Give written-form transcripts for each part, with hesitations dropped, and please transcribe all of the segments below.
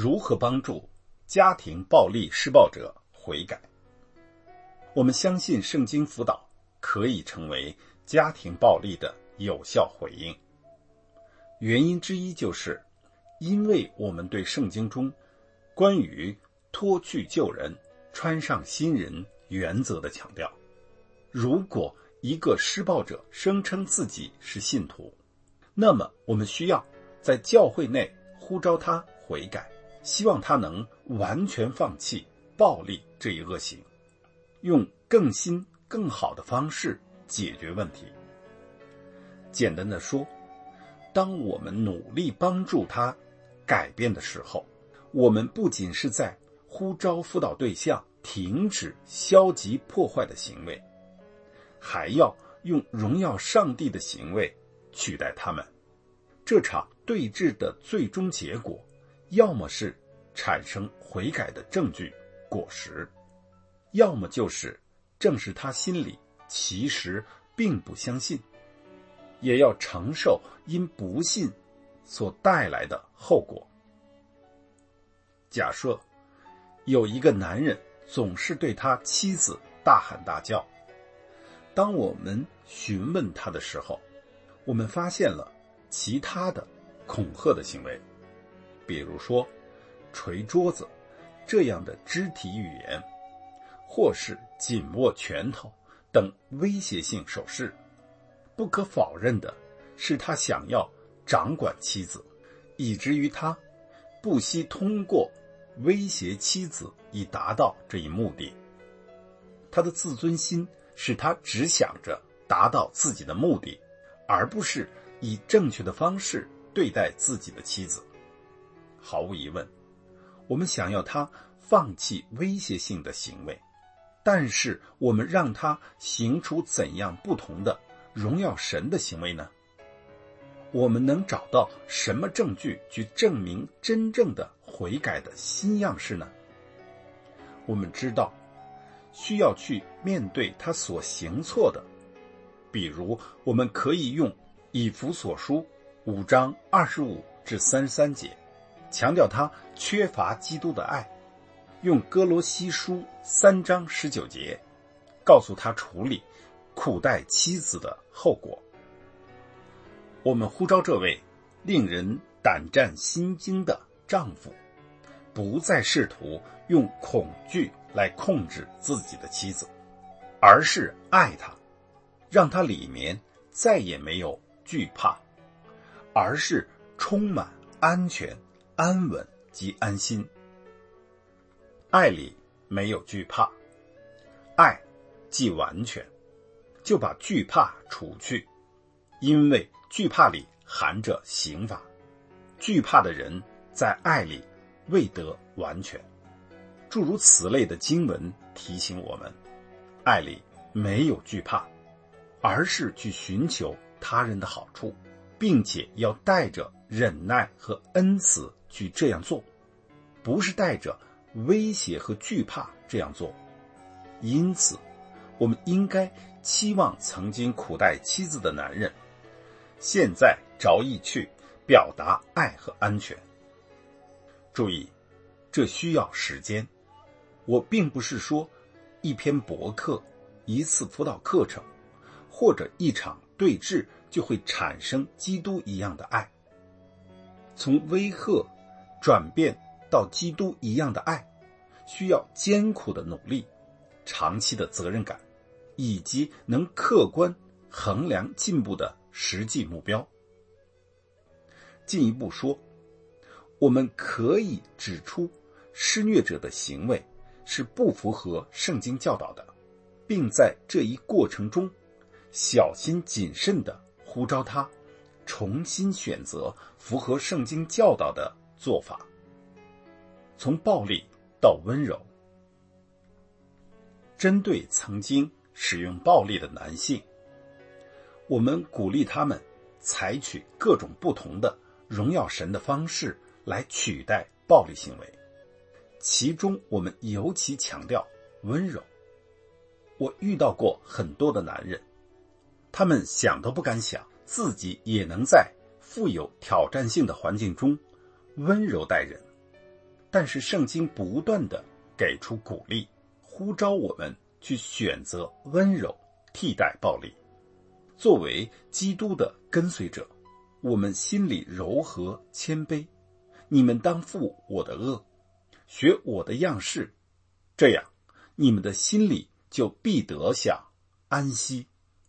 如何帮助家庭暴力施暴者悔改？我们相信圣经辅导可以成为家庭暴力的有效回应。原因之一就是因为我们对圣经中关于脱去旧人穿上新人原则的强调。如果一个施暴者声称自己是信徒，那么我们需要在教会内呼召他悔改，希望他能完全放弃暴力这一恶行，用更新更好的方式解决问题。简单的说，当我们努力帮助他改变的时候，我们不仅是在呼召辅导对象停止消极破坏的行为，还要用荣耀上帝的行为取代他们。这场对峙的最终结果，要么是产生悔改的证据果实，要么就是正是他心里其实并不相信，也要承受因不信所带来的后果。假设有一个男人总是对他妻子大喊大叫，当我们询问他的时候，我们发现了其他的恐吓的行为，比如说捶桌子这样的肢体语言，或是紧握拳头等威胁性手势。不可否认的是，他想要掌管妻子，以至于他不惜通过威胁妻子以达到这一目的。他的自尊心使他只想着达到自己的目的，而不是以正确的方式对待自己的妻子。毫无疑问，我们想要他放弃威胁性的行为，但是我们让他行出怎样不同的荣耀神的行为呢？我们能找到什么证据去证明真正的悔改的新样式呢？我们知道需要去面对他所行错的，比如我们可以用以弗所书5章25至33节强调他缺乏基督的爱，用哥罗西书3章19节告诉他处理苦待妻子的后果。我们呼召这位令人胆战心惊的丈夫，不再试图用恐惧来控制自己的妻子，而是爱她，让她里面再也没有惧怕，而是充满安全、安稳及安心。爱里没有惧怕，爱既完全，就把惧怕除去，因为惧怕里含着刑罚，惧怕的人在爱里未得完全。诸如此类的经文提醒我们，爱里没有惧怕，而是去寻求他人的好处，并且要带着忍耐和恩慈去这样做，不是带着威胁和惧怕这样做。因此我们应该期望曾经苦待妻子的男人现在着意去表达爱和安全。注意，这需要时间。我并不是说一篇博客、一次辅导课程或者一场对峙就会产生基督一样的爱。从威吓转变到基督一样的爱，需要艰苦的努力、长期的责任感，以及能客观衡量进步的实际目标。进一步说，我们可以指出施虐者的行为是不符合圣经教导的，并在这一过程中小心谨慎地呼召他重新选择符合圣经教导的做法，从暴力到温柔。针对曾经使用暴力的男性，我们鼓励他们采取各种不同的荣耀神的方式来取代暴力行为，其中我们尤其强调温柔。我遇到过很多的男人，他们想都不敢想自己也能在富有挑战性的环境中温柔待人。 但是圣经不断地给出鼓励，呼召我们去选择温柔替代暴力。作为基督的跟随者，我们心里柔和谦卑，你们当负我的恶，学我的样式，这样你们的心里就必得享安息。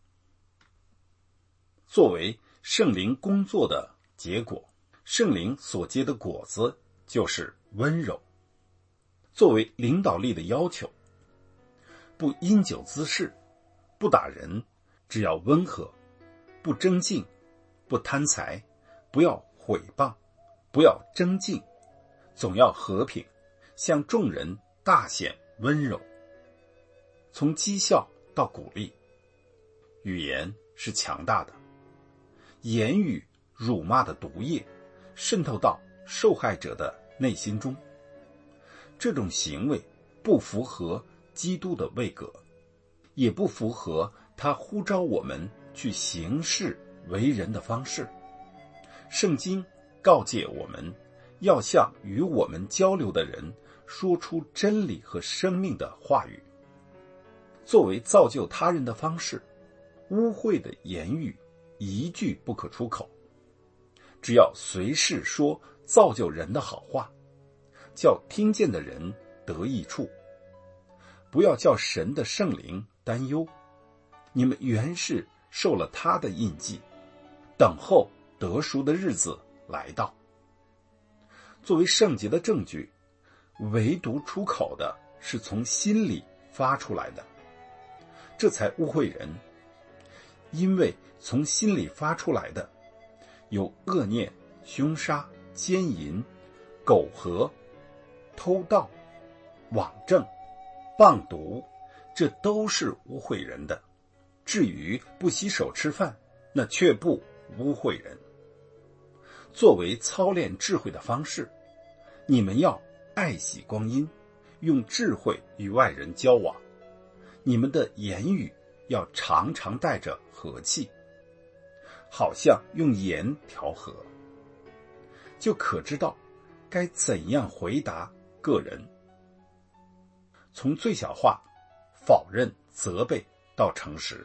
作为圣灵工作的结果，圣灵所结的果子就是温柔。作为领导力的要求，不因酒滋事，不打人，只要温和，不争竞，不贪财，不要毁谤，不要争竞，总要和平，向众人大显温柔。从讥笑到鼓励，语言是强大的，言语辱骂的毒液渗透到受害者的内心中。这种行为不符合基督的位格，也不符合他呼召我们去行事为人的方式。圣经告诫我们要向与我们交流的人说出真理和生命的话语。作为造就他人的方式，污秽的言语一句不可出口，只要随时说造就人的好话，叫听见的人得益处。不要叫神的圣灵担忧，你们原是受了他的印记，等候得赎的日子来到。作为圣洁的证据，唯独出口的是从心里发出来的，这才污秽人。因为从心里发出来的有恶念、凶杀、奸淫、苟合、偷盗、妄证、谤毒，这都是污秽人的。至于不洗手吃饭，那却不污秽人。作为操练智慧的方式，你们要爱惜光阴，用智慧与外人交往。你们的言语要常常带着和气，好像用盐调和，就可知道该怎样回答个人。从最小化、否认、责备到诚实。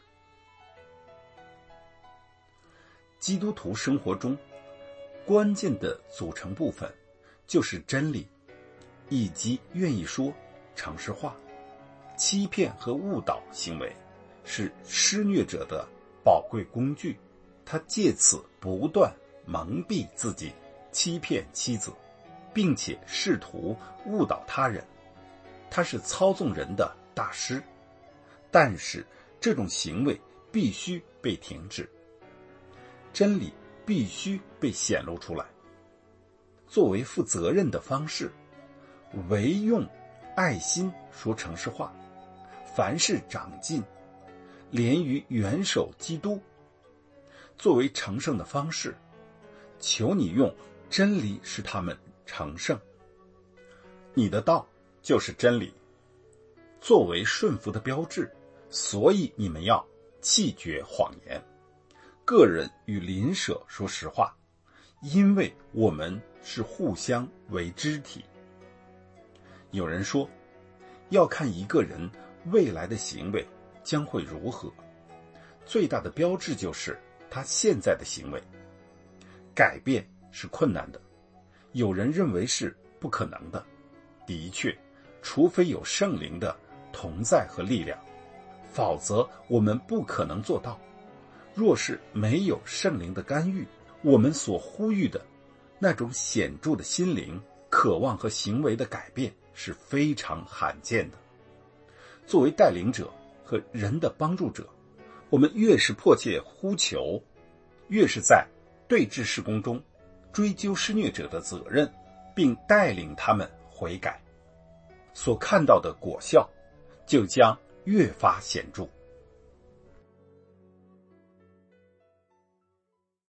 基督徒生活中关键的组成部分就是真理，以及愿意说诚实话。欺骗和误导行为是施虐者的宝贵工具，他借此不断蒙蔽自己，欺骗妻子，并且试图误导他人。他是操纵人的大师，但是这种行为必须被停止，真理必须被显露出来。作为负责任的方式，唯用爱心说诚实话，凡事长进，连于元首基督。作为成圣的方式，求你用真理使他们成圣。你的道就是真理，作为顺服的标志，所以你们要弃绝谎言，个人与邻舍说实话，因为我们是互相为肢体。有人说，要看一个人未来的行为将会如何，最大的标志就是他现在的行为。改变是困难的，有人认为是不可能的。的确，除非有圣灵的同在和力量，否则我们不可能做到。若是没有圣灵的干预，我们所呼吁的那种显著的心灵渴望和行为的改变是非常罕见的。作为带领者和人的帮助者，我们越是迫切呼求，越是在对峙事工中追究施虐者的责任，并带领他们悔改，所看到的果效就将越发显著。